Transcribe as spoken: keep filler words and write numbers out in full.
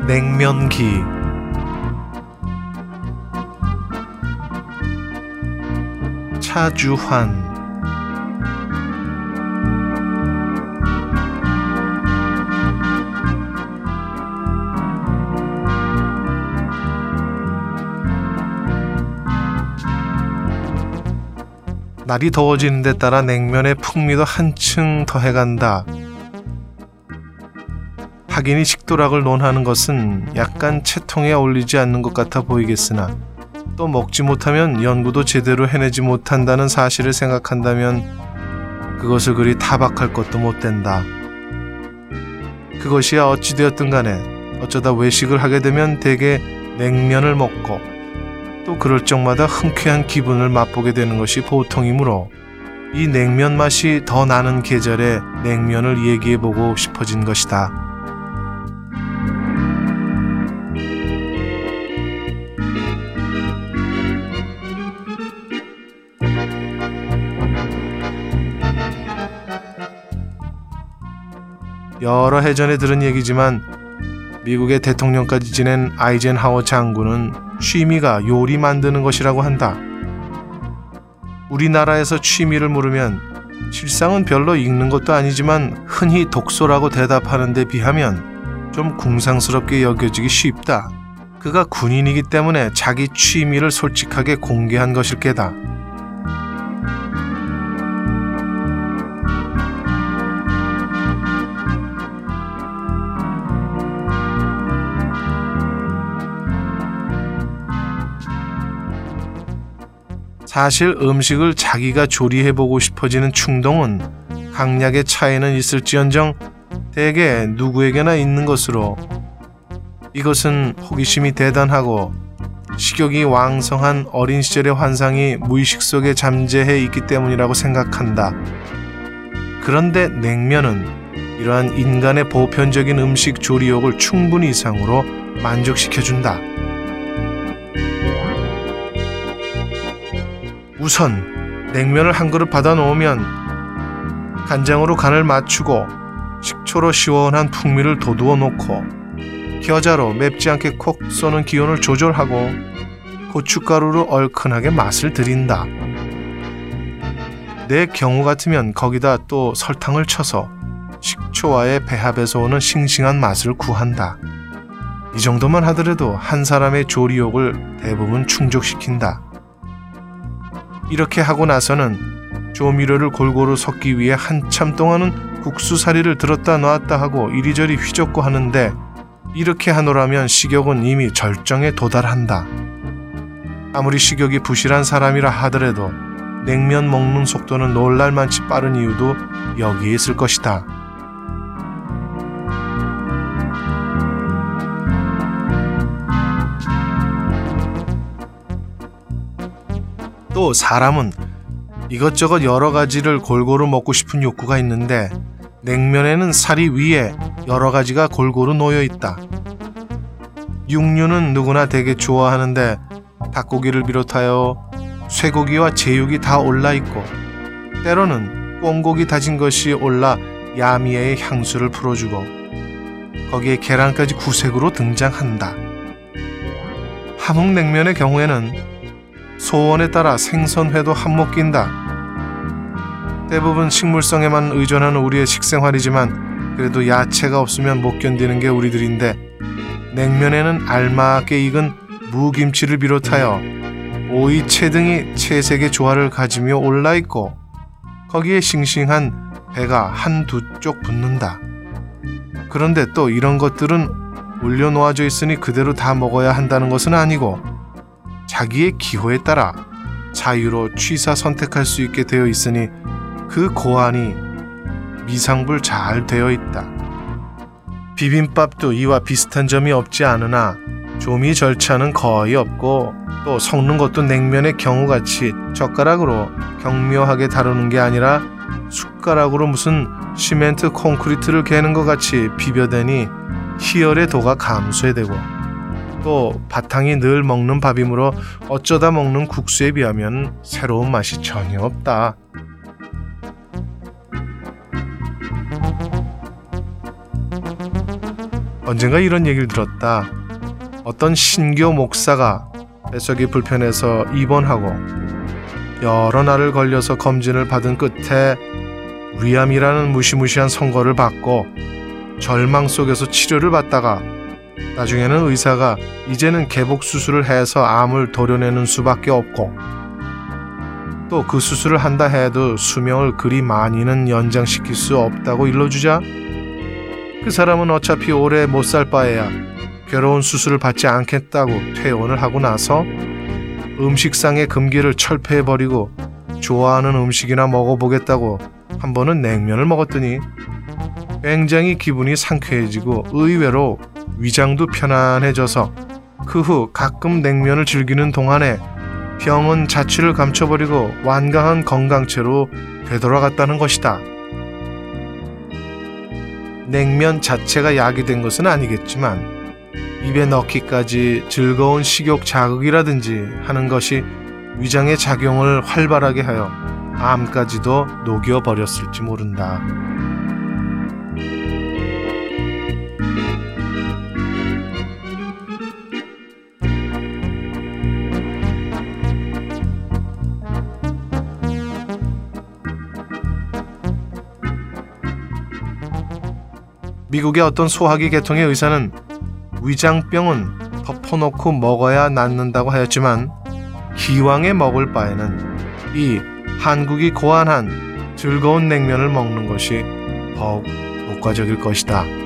냉면기. 차주환. 날이 더워지는 데 따라 냉면의 풍미도 한층 더해간다. 하긴 이 식도락을 논하는 것은 약간 채통에 어울리지 않는 것 같아 보이겠으나 또 먹지 못하면 연구도 제대로 해내지 못한다는 사실을 생각한다면 그것을 그리 타박할 것도 못 된다. 그것이야 어찌되었든 간에 어쩌다 외식을 하게 되면 대개 냉면을 먹고 또 그럴 적마다 흔쾌한 기분을 맛보게 되는 것이 보통이므로 이 냉면 맛이 더 나는 계절에 냉면을 얘기해보고 싶어진 것이다. 여러 해 전에 들은 얘기지만 미국의 대통령까지 지낸 아이젠하워 장군은 취미가 요리 만드는 것이라고 한다. 우리나라에서 취미를 물으면 실상은 별로 읽는 것도 아니지만 흔히 독서라고 대답하는 데 비하면 좀 궁상스럽게 여겨지기 쉽다. 그가 군인이기 때문에 자기 취미를 솔직하게 공개한 것일 게다. 사실 음식을 자기가 조리해보고 싶어지는 충동은 강약의 차이는 있을지언정 대개 누구에게나 있는 것으로 이것은 호기심이 대단하고 식욕이 왕성한 어린 시절의 환상이 무의식 속에 잠재해 있기 때문이라고 생각한다. 그런데 냉면은 이러한 인간의 보편적인 음식 조리욕을 충분히 이상으로 만족시켜준다. 우선 냉면을 한 그릇 받아 놓으면 간장으로 간을 맞추고 식초로 시원한 풍미를 돋우어 놓고 겨자로 맵지 않게 콕 쏘는 기온을 조절하고 고춧가루로 얼큰하게 맛을 들인다. 내 경우 같으면 거기다 또 설탕을 쳐서 식초와의 배합에서 오는 싱싱한 맛을 구한다. 이 정도만 하더라도 한 사람의 조리욕을 대부분 충족시킨다. 이렇게 하고 나서는 조미료를 골고루 섞기 위해 한참 동안은 국수사리를 들었다 놨다 하고 이리저리 휘젓고 하는데 이렇게 하노라면 식욕은 이미 절정에 도달한다. 아무리 식욕이 부실한 사람이라 하더라도 냉면 먹는 속도는 놀랄만치 빠른 이유도 여기에 있을 것이다. 또 사람은 이것저것 여러 가지를 골고루 먹고 싶은 욕구가 있는데 냉면에는 살이 위에 여러 가지가 골고루 놓여 있다. 육류는 누구나 되게 좋아하는데 닭고기를 비롯하여 쇠고기와 제육이 다 올라 있고 때로는 꽁고기 다진 것이 올라 야미에의 향수를 풀어주고 거기에 계란까지 구색으로 등장한다. 함흥냉면의 경우에는 소원에 따라 생선회도 한몫 낀다. 대부분 식물성에만 의존하는 우리의 식생활이지만 그래도 야채가 없으면 못 견디는 게 우리들인데 냉면에는 알맞게 익은 무김치를 비롯하여 오이, 채 등이 채색의 조화를 가지며 올라있고 거기에 싱싱한 배가 한두 쪽 붙는다. 그런데 또 이런 것들은 올려놓아져 있으니 그대로 다 먹어야 한다는 것은 아니고 자기의 기호에 따라 자유로 취사 선택할 수 있게 되어 있으니 그 고안이 미상불 잘 되어 있다. 비빔밥도 이와 비슷한 점이 없지 않으나 조미 절차는 거의 없고 또 섞는 것도 냉면의 경우같이 젓가락으로 경묘하게 다루는 게 아니라 숟가락으로 무슨 시멘트 콘크리트를 개는 것 같이 비벼대니 희열의 도가 감소해되고 또 바탕이 늘 먹는 밥이므로 어쩌다 먹는 국수에 비하면 새로운 맛이 전혀 없다. 언젠가 이런 얘기를 들었다. 어떤 신교 목사가 뱃속이 불편해서 입원하고 여러 날을 걸려서 검진을 받은 끝에 위암이라는 무시무시한 선고를 받고 절망 속에서 치료를 받다가 나중에는 의사가 이제는 개복 수술을 해서 암을 도려내는 수밖에 없고 또 그 수술을 한다 해도 수명을 그리 많이는 연장시킬 수 없다고 일러주자 그 사람은 어차피 오래 못 살 바에야 괴로운 수술을 받지 않겠다고 퇴원을 하고 나서 음식상의 금기를 철폐해버리고 좋아하는 음식이나 먹어보겠다고 한 번은 냉면을 먹었더니 굉장히 기분이 상쾌해지고 의외로 위장도 편안해져서 그 후 가끔 냉면을 즐기는 동안에 병은 자취를 감춰버리고 완강한 건강체로 되돌아갔다는 것이다. 냉면 자체가 약이 된 것은 아니겠지만 입에 넣기까지 즐거운 식욕 자극이라든지 하는 것이 위장의 작용을 활발하게 하여 암까지도 녹여버렸을지 모른다. 미국의 어떤 소화기 계통의 의사는 위장병은 덮어놓고 먹어야 낫는다고 하였지만 기왕에 먹을 바에는 이 한국이 고안한 즐거운 냉면을 먹는 것이 더욱 효과적일 것이다.